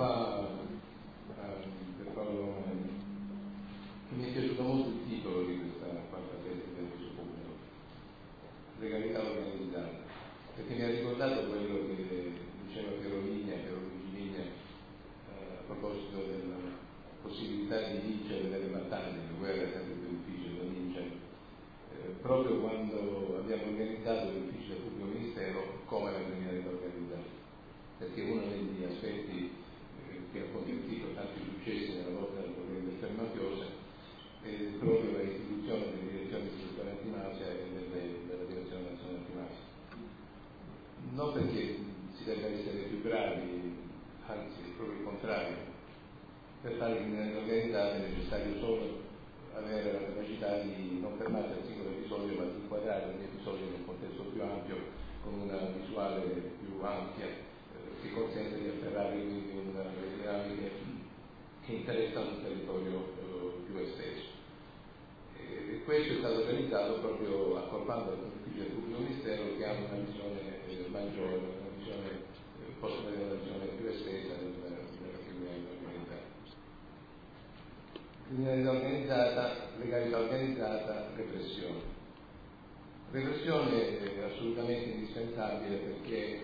fa per Paolo Romani, mi è piaciuto molto il titolo di questa quarta tesi del suo pubblico, legalità organizzata, perché mi ha ricordato quello che diceva Piero Luigi Vigna a proposito della possibilità di vincere delle battaglie. La guerra è sempre più difficile da vincere, proprio quando abbiamo organizzato l'ufficio del pubblico ministero come la criminalità organizzata, perché uno degli aspetti che ha consentito tanti successi nella lotta alle organizzazioni mafiose è proprio la istituzione delle direzioni di settore antimafia e della direzione nazionale antimafia. Non perché si debba essere più bravi, anzi è proprio il contrario. Per fare criminalità organizzata è necessario solo avere la capacità di non fermarsi al singolo episodio, ma di inquadrare ogni episodio in un contesto più ampio, con una visuale più ampia, che consente di afferrare quindi le dinamiche che interessano un territorio più esteso. E questo è stato realizzato proprio accorpando l'ufficio del pubblico ministero, che ha una visione maggiore, una visione più estesa della criminalità organizzata. Criminalità organizzata, legalità organizzata, repressione. Repressione è assolutamente indispensabile perché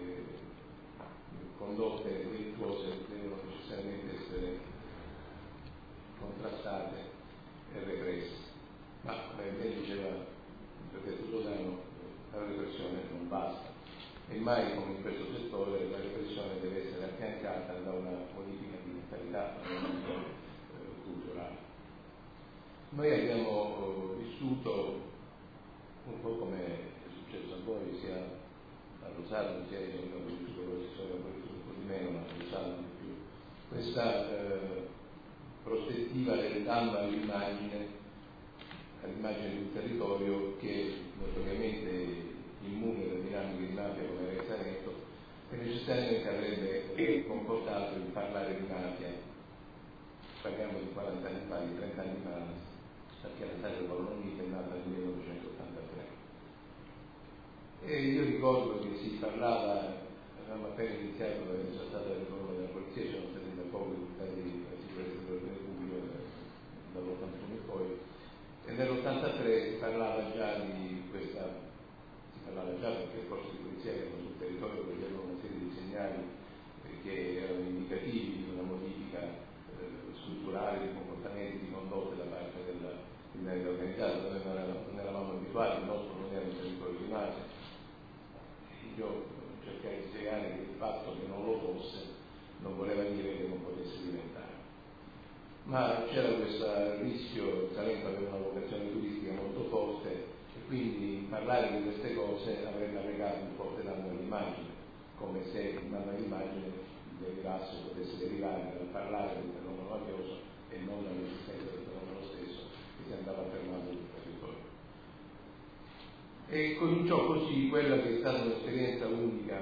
condotte delittuose devono necessariamente essere contrastate e represse. Ma come ben diceva il prefetto Sodano, la repressione non basta. E mai come in questo settore la repressione deve essere affiancata da una modifica di mentalità, da una modifica culturale. Noi abbiamo vissuto un po' come è successo a voi, sia a Rosarno sia io, che ho vissuto con la storia un po' di meno, ma a Rosarno di più, questa prospettiva del danno all'immagine di un territorio che notoriamente immune da dinamiche di mafia come era il Saneto, e necessariamente avrebbe comportato il parlare di mafia. Parliamo di 40 anni fa, di 30 anni fa, perché la Stato Colonnita è nata nel 1983. E io ricordo che si parlava, avevamo appena iniziato, era già stata la riforma della polizia, c'erano stati da poco i risultati della sicurezza dell'ordine pubblico dall'81 in poi, e nell'83 si parlava già perché le forze di polizia che erano sul territorio vedevano una serie di segnali che erano indicativi di una modifica strutturale di comportamenti, di condotte da parte della criminalità organizzata. Noi non eravamo abituati, il nostro non era un territorio di mafia. Io cercai di spiegare che il fatto che non lo fosse non voleva dire che non potesse diventare. Ma c'era questo rischio, il Salento aveva una vocazione turistica molto forte e quindi parlare di queste cose avrebbe arrecato un forte danno all'immagine, come se il danno all'immagine potesse derivare dal parlare del fenomeno mafioso e non dall'esistenza del fenomeno stesso che si andava affermando sul territorio. E cominciò così quella che è stata un'esperienza unica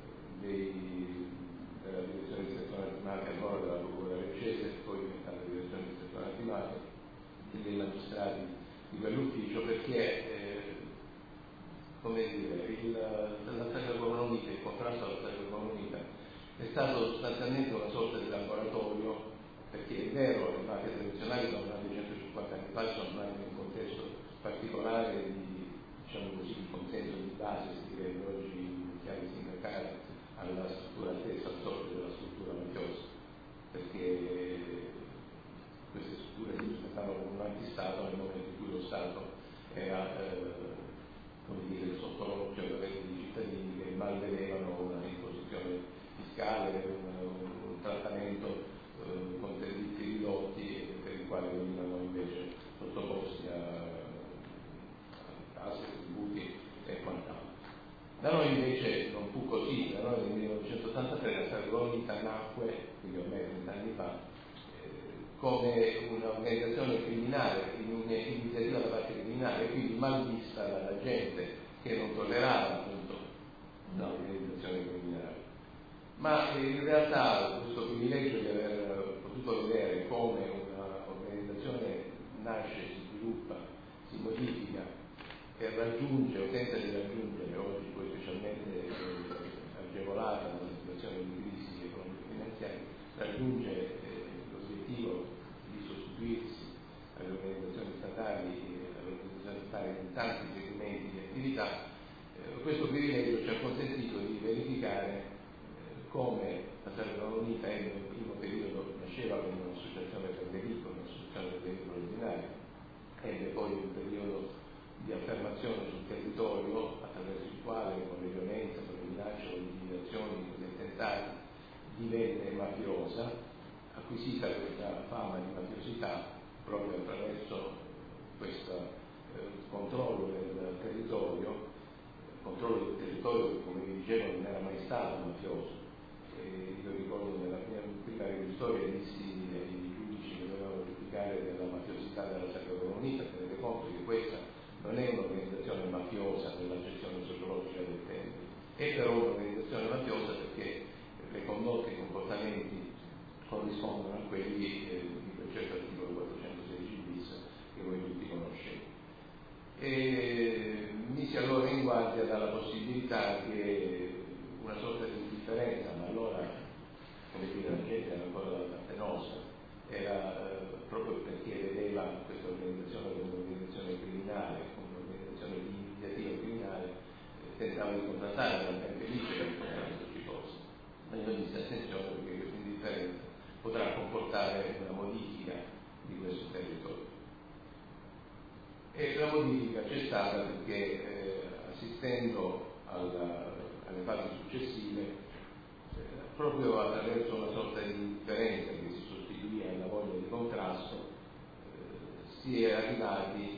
della direzione di sezione antimafia allora della procura Recese, e poi diventata la direzione di sezione antimafia e dei magistrati di quell'ufficio, perché come dire, l'assaggio economica, il contrasto all'assaggio economica è stato sostanzialmente una sorta di laboratorio, perché è vero, le mafie tradizionali sono nate 150 anni fa, sono nate in un contesto particolare di, diciamo così, di consenso di base, si direbbe oggi in chiave sindacale, alla struttura stessa, al sorte della struttura mafiosa, perché queste strutture si presentavano come un antistato nel momento in cui lo Stato era come dire, sotto l'occhio dei cittadini che malvedevano una imposizione fiscale, un trattamento con servizi ridotti per i quali venivano invece sottoposti a tasse, tributi e quant'altro. Da noi invece non fu così. Da noi nel 1983 la Salgonica nacque, quindi ormai 30 anni fa, come un'organizzazione criminale, un'iniziativa da parte criminale, quindi mal vista dalla gente che non tollerava appunto l'organizzazione criminale. Ma in realtà questo privilegio di aver potuto vedere come un'organizzazione nasce, si sviluppa, si modifica e raggiunge o tenta di raggiungere oggi poi specialmente agevolata nella situazione di crisi economico-finanziaria, raggiunge l'obiettivo di sostituirsi alle organizzazioni statali in tanti segmenti di attività, questo privilegio ci ha consentito di verificare come la Salvadoria Unita in un primo periodo nasceva come un'associazione per delitto, un'associazione per delitto ordinario, ebbe poi un periodo di affermazione sul territorio attraverso il quale con le violenze, con le minacce, con le intimidazioni, con gli attentati divenne mafiosa, acquisita questa fama di mafiosità proprio attraverso questo controllo del territorio che, come vi dicevo, non era mai stato mafioso. Io ricordo nella mia prima storia dissi ai giudici che dovevano giudicare della mafiosità della Salvadoria Unita: tenete conto che questa non è un'organizzazione mafiosa nell'accezione sociologica del termine, è però un'organizzazione mafiosa perché le condotte e i comportamenti corrispondono a quelli di quel certo articolo 416 bis che voi tutti conoscete. E misi allora in guardia dalla possibilità che una sorta di indifferenza, ma allora, come dire, la gente era ancora dalla parte nostra, era proprio perché vedeva questa organizzazione come un'organizzazione criminale, come un'organizzazione di iniziativa criminale, tentava di contrastare, era ben felice che questo ci fosse. Ma io dissi attenzione perché questa indifferenza potrà comportare una modifica di questo territorio. E la modifica c'è stata perché assistendo alle fasi successive, proprio attraverso una sorta di indifferenza che si sostituì alla voglia di contrasto, si è arrivati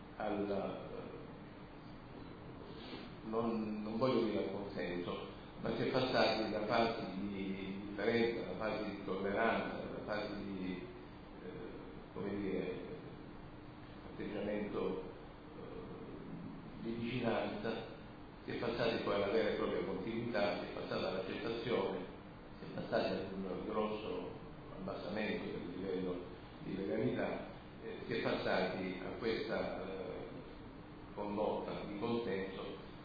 non voglio dire al consenso, ma si è passati da fasi di differenza, da fasi di tolleranza, da fasi di come dire, atteggiamento di vicinanza, si è passati poi alla vera e propria continuità, si è passata all'accettazione, si è passati ad un grosso abbassamento del livello di legalità, si è passati a questa condotta di consenso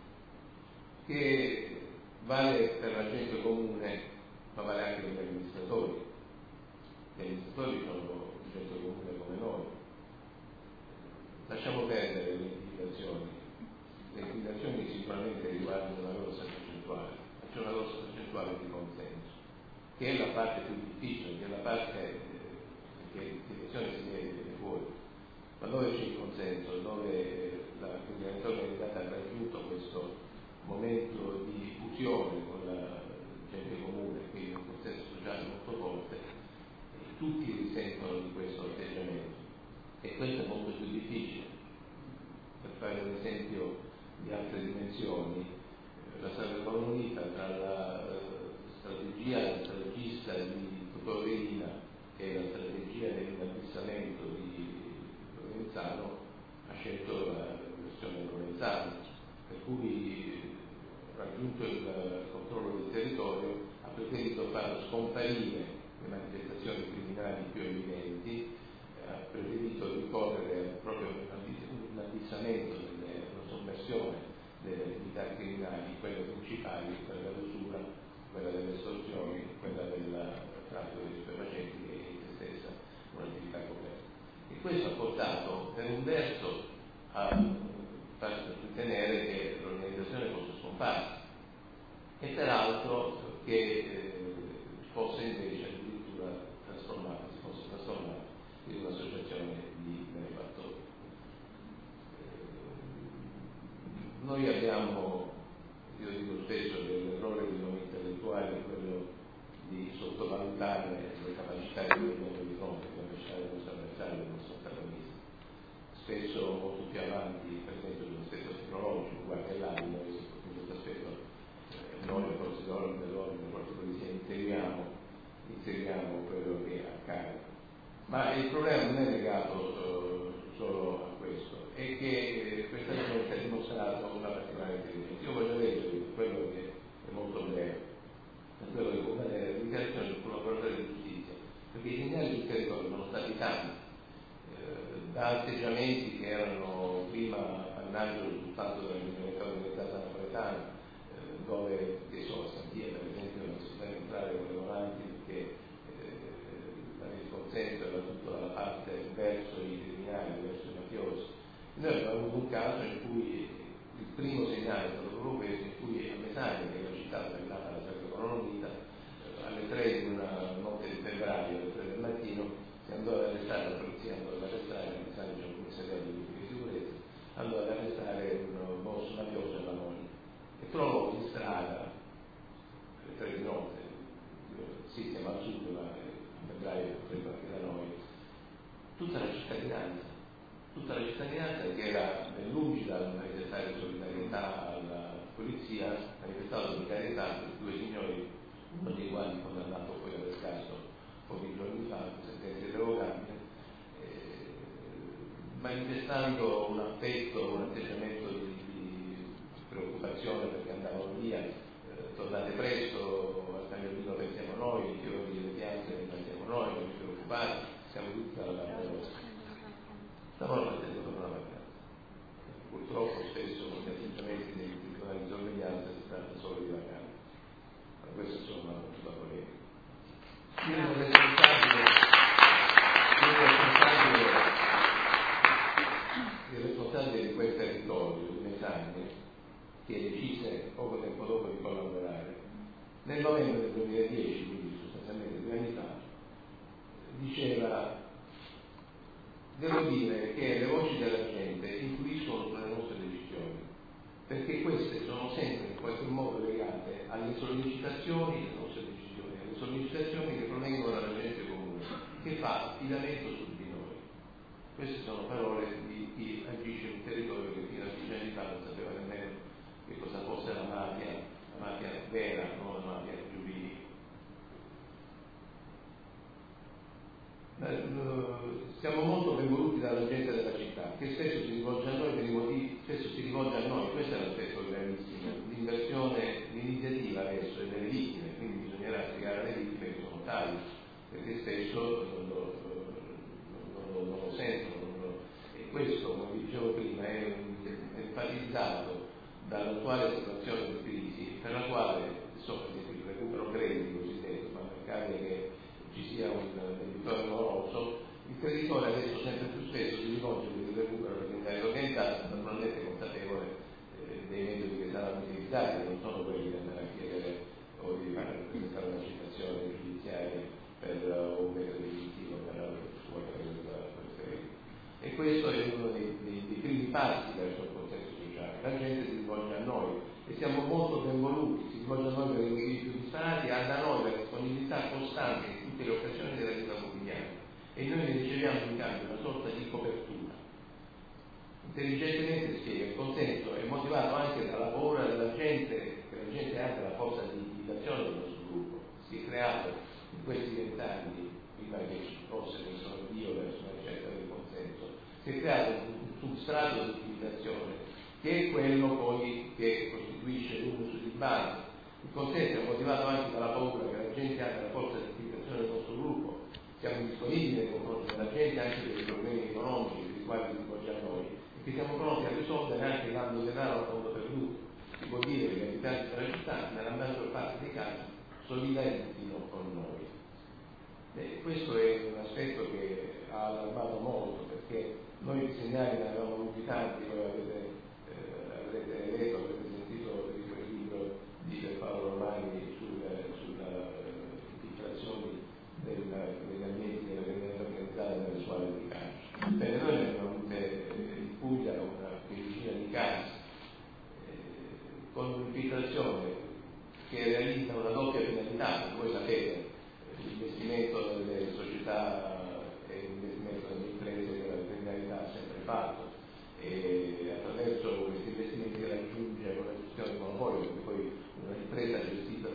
che vale per la gente comune, ma vale anche per gli amministratori. Gli amministratori sono gente comune come noi. Lasciamo perdere le intimidazioni. Le intimidazioni sicuramente riguardano una grossa percentuale, ma c'è una grossa percentuale di consenso, che è la parte più difficile, che è la parte che l'intimidazione si vede fuori. Ma dove c'è il consenso, dove la criminalità organizzata ha raggiunto questo momento di fusione con la gente comune, quindi un consenso sociale molto forte, tutti risentono di questo atteggiamento. E questo è molto più difficile. Per fare un esempio di altre dimensioni, la Salvadoria Unita tra la strategista di Totò Riina e la strategia dell'inabissamento di Provenzano ha scelto la versione Provenzano, per cui raggiunto il controllo del territorio ha preferito far scomparire le manifestazioni criminali più evidenti, ha preferito ricorrere proprio un addissamento, una sommersione delle attività criminali, quelle principali, quella dell'usura, quella delle estorsioni, quella del traffico di stupefacenti, che è in se stessa un'attività coperta. E questo ha portato per un verso a farci ritenere che l'organizzazione fosse scomparsa e per altro che fosse invece addirittura si fosse trasformata in un'associazione di benefattori. Noi abbiamo, io dico spesso che l'errore di noi intellettuali è quello di sottovalutare le capacità di movimento di fronte, le capacità del nostro avversario, del nostro antagonista. Spesso molto più avanti, per esempio, dell'aspetto tecnologico, guarda là, noi in questo aspetto noi forse dell'ordine proprio così inseriamo quello che accade. Ma il problema non è legato solo a questo, è che questa gente ha dimostrato una particolare intelligenza. Io voglio leggere quello che è molto breve, quello che può valere la dichiarazione del collaboratore di giustizia, perché i segnali sul territorio sono stati tanti, da atteggiamenti che erano prima appannaggio soltanto della criminalità organizzata napoletana, dove, che so, a Santia per esempio non si fa entrare con le volanti perché senso era tutto dalla parte verso i criminali, verso i mafiosi. Noi abbiamo avuto un caso in cui il primo segnale è stato proprio questo, in cui a Mesagna, che è la città dove è nata la Sacra Colonnita, alle 3 di una notte di febbraio, alle 3 del mattino, si andò ad arrestare, la polizia andò ad arrestare, a Mesagna c'è un commissariato di pubblica sicurezza, andò ad arrestare un boss mafioso e la moglie, e trovò in strada alle 3 di notte, sì, siamo al sud, ma a febbraio potrebbe anche da noi, tutta la cittadinanza che era lungi dal manifestare solidarietà alla polizia, manifestava solidarietà per due signori, uno dei quali condannato poi all'ergastolo pochi giorni fa, sentenza irrevocabile, manifestando un affetto, un atteggiamento di preoccupazione perché andavano via, tornate presto, al cagnolino pensiamo noi, i fiori e le piante pensiamo noi, non ci preoccupate, siamo tutti alla vostra. Stavano mettendo per una vacanza. Purtroppo spesso con gli atteggiamenti dei tribunali di sorveglianza si tratta solo di vacanza. Ma questo insomma non si va a volere. Il responsabile di quel territorio, di Mesagna, che decise poco tempo dopo di collaborare, nel novembre del 2010, quindi sostanzialmente 2 anni fa, diceva: devo dire che le voci della gente influiscono sulle nostre decisioni, perché queste sono sempre in qualche modo legate alle sollecitazioni delle nostre decisioni, alle sollecitazioni che provengono dalla gente comune, che fa affidamento su di noi. Queste sono parole di chi agisce in un territorio che fino a 10 anni fa non sapeva nemmeno che cosa fosse la mafia vera, non la mafia giuridica. Siamo molto ben voluti dalla gente della città, che spesso si rivolge a noi per i motivi, spesso si rivolge a noi, questo è l'aspetto gravissimo, l'inversione, l'iniziativa adesso è delle vittime, quindi bisognerà spiegare alle vittime che sono tali, perché spesso non lo sentono, e questo, come dicevo prima, è enfatizzato dall'attuale situazione di crisi, per la quale, insomma, il recupero crediti cosiddetto, ma accade che ci sia un debitore moroso, il creditore adesso sempre più spesso si rivolge per il recupero delle criminalità organizzate, naturalmente consapevole dei metodi che saranno utilizzati, che non sono quelli di andare a chiedere o di presentare una citazione giudiziaria per un metodo definitivo per la sua credito. E questo è uno dei primi passi verso il consenso sociale. La gente si rivolge a noi e siamo molto ben voluti, si rivolge a noi per i motivi più disparati, ha da noi la disponibilità costante in tutte le occasioni della vita quotidiana, e noi ne riceviamo in cambio una sorta di copertura. Intelligentemente spiega, il consenso è motivato anche dalla paura della gente, che la gente ha della forza di intimidazione del nostro gruppo. Si è creato in questi 20 anni, prima che ci fosse questo avvio verso una ricerca del consenso, si è creato un substrato di intimidazione, che è quello poi che costituisce l'humus di base. Il consenso è motivato anche dalla paura che la gente ha della forza di intimidazione del nostro gruppo. Siamo disponibili nei confronti della gente anche per i problemi economici per i quali si rivolge a noi, e che siamo pronti a risolvere anche dando denaro a fondo perduto. Si può dire che gli abitanti della città, nella maggior parte dei casi, solidarizzino con noi. E questo è un aspetto che ha allarmato molto, perché noi di segnali ne avevamo avuti tanti, voi avrete letto, avrete sentito di quel libro di Paolo Romani sulle infiltrazioni degli ambienti della criminalità organizzata nelle scuole di calcio. Bene, noi ne abbiamo avute in Puglia una decina di casi, con un'infiltrazione che realizza una doppia finalità. Voi sapete, l'investimento delle società è l'investimento delle imprese che la criminalità ha sempre fatto, e attraverso questi investimenti raggiunge una gestione di monopolio, perché poi un'impresa gestita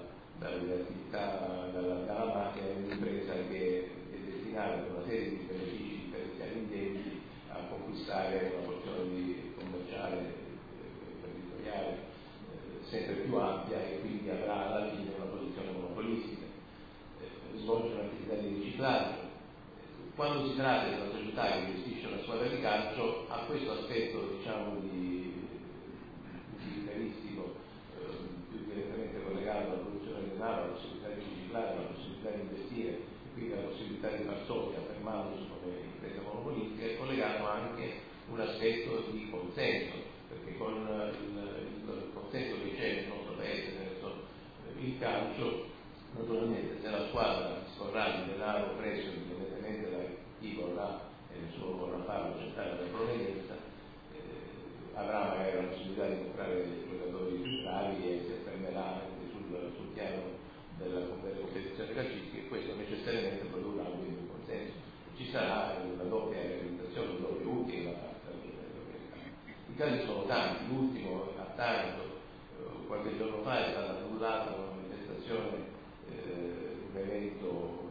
dalla mafia è un'impresa che è destinata per una serie di benefici differenziali indebiti a conquistare una porzione commerciale territoriale sempre più ampia, e quindi avrà alla fine una posizione monopolistica. Svolge un'attività di riciclaggio. Quando si tratta di una società che gestisce una squadra di calcio, ha questo aspetto, diciamo, di utilitaristico, più direttamente collegato alla produzione di denaro, alla possibilità di riciclare, alla possibilità di investire, e quindi alla possibilità possibilità di far soldi affermandosi come impresa monopolistica, è collegato anche un aspetto di consenso, perché con il consenso che c'è nel nostro paese verso il calcio, naturalmente se la squadra disporrà di denaro preso indipendentemente da chi vorrà e nessuno vorrà farlo accettare la provenienza, avrà magari la possibilità di comprare dei giocatori più bravi e si affermerà anche sul piano delle competizioni calcistiche, e questo necessariamente produrrà quindi un consenso. Ci sarà una doppia realizzazione, un doppio utile da parte dell'organizzazione. I casi sono tanti, l'ultimo a Taranto qualche giorno fa è stata annullata una manifestazione, un evento,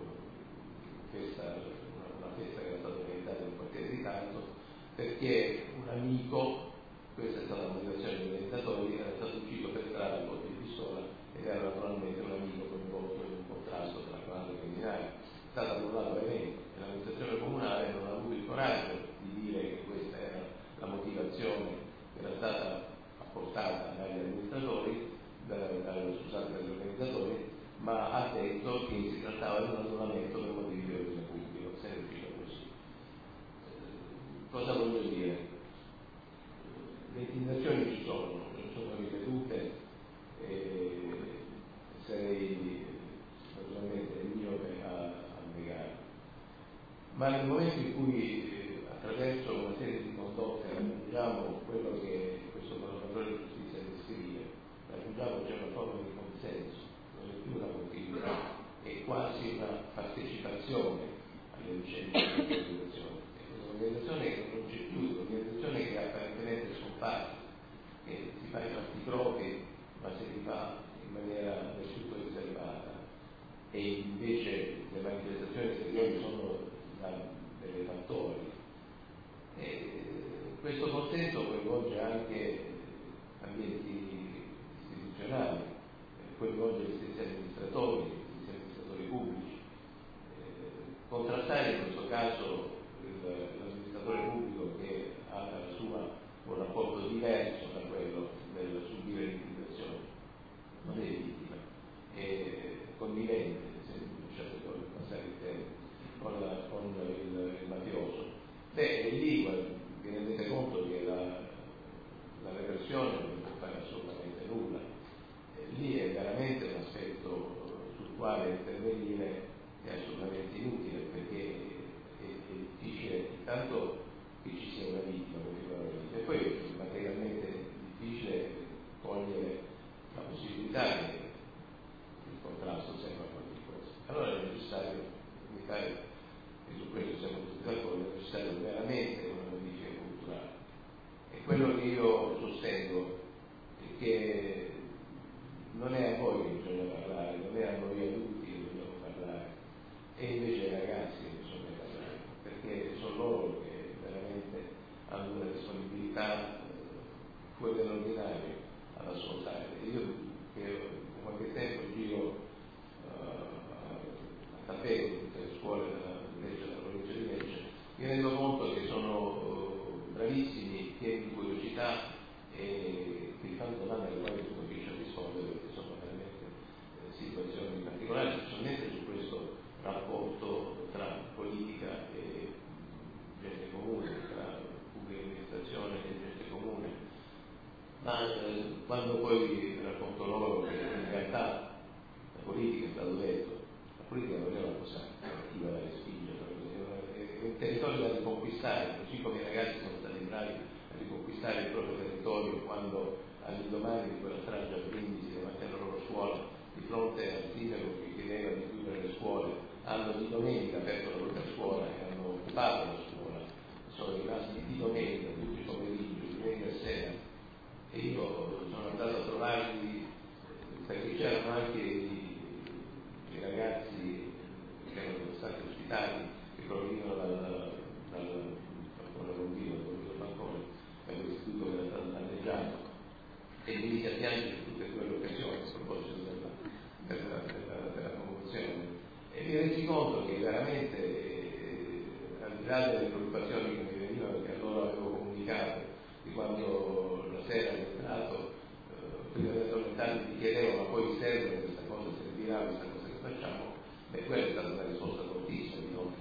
una festa che era stata organizzata in un quartiere di Taranto, perché un amico, questa è stata la motivazione degli organizzatori, era stato ucciso per strada con colpi di pistola ed era naturalmente un amico coinvolto in un contrasto tra clan criminali. È stato annullato l'evento e l'amministrazione comunale non ha avuto il coraggio di dire che questa era la motivazione che era stata apportata dagli amministratori, dagli organizzatori, ma ha detto che si trattava di un annullamento per motivi di ordine pubblico, se ne è uscito così. Cosa voglio dire? Le intimidazioni ci sono ripetute e sarei naturalmente miope a negare. Ma nel momento in cui attraverso una serie di condotte raggiungiamo quello che questo collaboratore di giustizia descrive, raggiungiamo già una forma di consenso, non è più una continuità, è quasi una partecipazione alle vicende dell'organizzazione. Un'organizzazione che non c'è più, un'organizzazione che apparentemente è scomparsa, che si fa i fatti propri, ma se li fa in maniera del tutto riservata, e invece le manifestazioni esteriori sono dei fattori. Questo consenso coinvolge anche ambienti istituzionali, coinvolge gli stessi amministratori pubblici. Contrastare in questo caso l'amministratore pubblico che ha dalla sua un rapporto diverso da quello del subire l'intimidazione, non è vittima, è convivente, se lasciate passare il termine, con il mafioso. Beh, lì vi rendete conto che la repressione non può fare assolutamente nulla. Lì è veramente un aspetto sul quale intervenire è assolutamente inutile, perché è difficile intanto che ci sia una vittima, e poi è materialmente difficile cogliere la possibilità che il contrasto serva a qualche cosa. Allora è necessario, e su questo siamo tutti d'accordo, è necessario veramente una modifica culturale. E quello che io sostengo è che non è a voi che bisogna parlare, non è a noi adulti che dobbiamo parlare, e invece ai ragazzi che bisogna parlare, perché sono loro che veramente hanno una disponibilità fuori dall'ordinario ad ascoltare. Io che da qualche tempo giro a tappeto in tutte le scuole della provincia di Lecce, mi rendo conto che sono bravissimi, pieni di curiosità e che fanno domande alle quali tu non riesci a rispondere, perché sono veramente situazioni particolari, specialmente su questo rapporto tra politica e gente comune, tra pubblica amministrazione e gente comune. Ma quando poi racconto loro che in realtà la politica, è stato detto, la politica non è una cosa attiva da respingere, è un territorio da riconquistare, così come i ragazzi sono stati bravi a riconquistare il proprio territorio quando all'indomani di quella strage a Brindisi, davanti alla loro scuola, di fronte al sindaco che chiedeva di chiudere le scuole, hanno di domenica aperto la propria scuola e hanno occupato la scuola, sono rimasti di domenica, tutti i pomeriggi, di domenica sera, e io sono andato a trovarli perché c'erano anche i ragazzi che erano stati ospitati, che provenivano dal Bondino, da quell'istituto che era stato danneggiato, e li si piangere in tutte e due le occasioni a proposito della commozione. E mi resi conto che veramente, al di là delle preoccupazioni che mi venivano, perché allora avevo comunicato di quando la sera ero entrato, prima di addormentarmi mi chiedevo: ma poi serve questa cosa, servirà questa cosa che facciamo? Beh, quella è stata una risposta fortissima, di non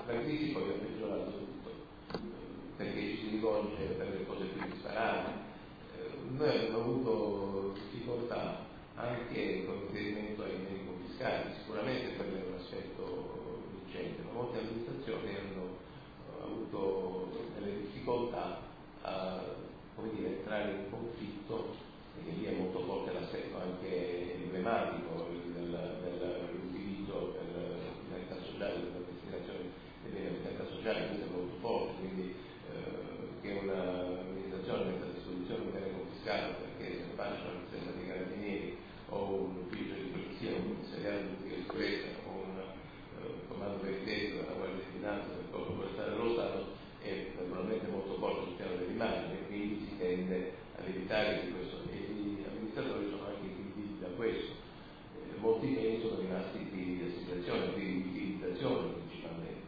la crisi poi ha peggiorato tutto, perché ci si rivolge per le cose più disparate. Noi abbiamo avuto difficoltà anche con riferimento ai beni confiscati, sicuramente quello è un aspetto vincente, ma molte amministrazioni hanno avuto delle difficoltà a, come dire, entrare in conflitto, e lì è molto forte l'aspetto anche emblematico dell'utilizzo per finalità sociale, per la destinazione dei beni a finalità sociale, questo è molto forte, quindi che un'amministrazione metta a disposizione un bene confiscato perché se ne faccia una riserva dei carabinieri o un ufficio di polizia, un commissariato di pubblica sicurezza o un comando periferico della Guardia di Finanza per corpo forestale dello Stato è naturalmente molto forte sul piano dell'immagine, e quindi si tende ad evitare di questo, e gli amministratori sono anche intimiditi da questo. Molti beni sono rimasti privi di assegnazione, privi di utilizzazione principalmente,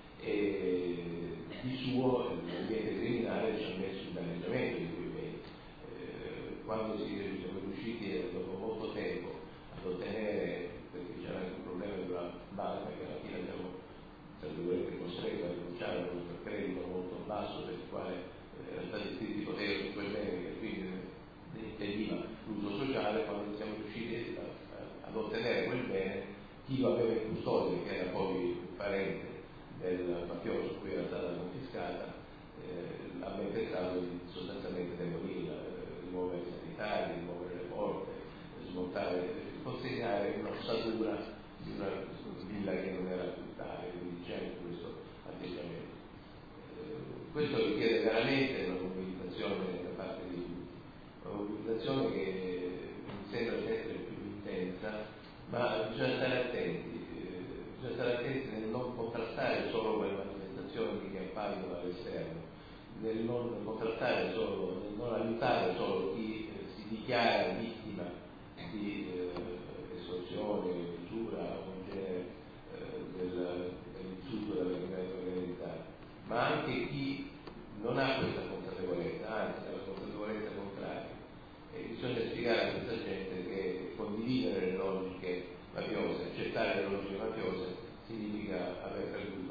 e di suo l'ambiente criminale ci ha messo il danneggiamento di quei beni. Quando siamo riusciti dopo molto tempo ad ottenere, perché c'era anche un problema di una banca che alla fine abbiamo tra virgolette costretto a rinunciare a un credito molto basso per il quale erano stati iscritti poteri su quel bene che quindi ne impediva l'uso sociale. Quando siamo riusciti ad ottenere quel bene, chi lo aveva in custodia, che era poi un parente del mafioso cui era stata confiscata, ha pensato di sostanzialmente demolirla, rimuovere i sanitari, rimuovere le porte, smontare, consegnare un'ossatura di una villa che non era più tale, quindi c'è anche questo atteggiamento. Questo richiede veramente una mobilitazione da parte di tutti, una mobilitazione che mi sembra sempre più intensa, ma bisogna stare attenti nel non contrastare solo quelle manifestazioni che appaiono all'esterno, nel non contrastare solo, nel non aiutare solo chi si dichiara vittima di estorsione, usura o in genere dell'insulto della criminalità organizzata, ma anche chi non ha questa consapevolezza, anzi ha la consapevolezza contraria. E bisogna spiegare a questa gente che condividere le logiche mafiose, accettare le logiche mafiose significa aver perduto